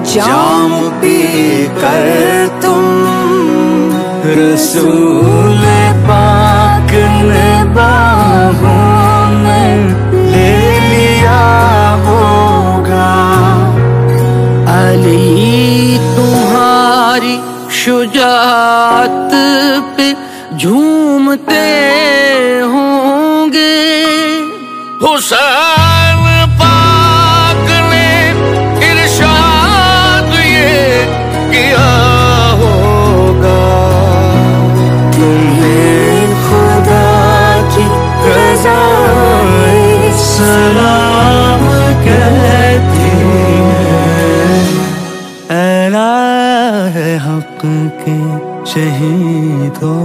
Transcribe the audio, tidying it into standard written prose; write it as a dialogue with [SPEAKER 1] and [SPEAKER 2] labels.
[SPEAKER 1] जाम P कर तुम रसूल पाक ने बाहों में ले लिया होगा।
[SPEAKER 2] अली तुम्हारी शुजाअत पे झूमते होंगे।
[SPEAKER 3] हुसैन पाक ने इरशाद ये किया होगा।
[SPEAKER 1] तुम्हें खुदा की रज़ाए सलाम कहती है। ऐला है हक़ के शहीदों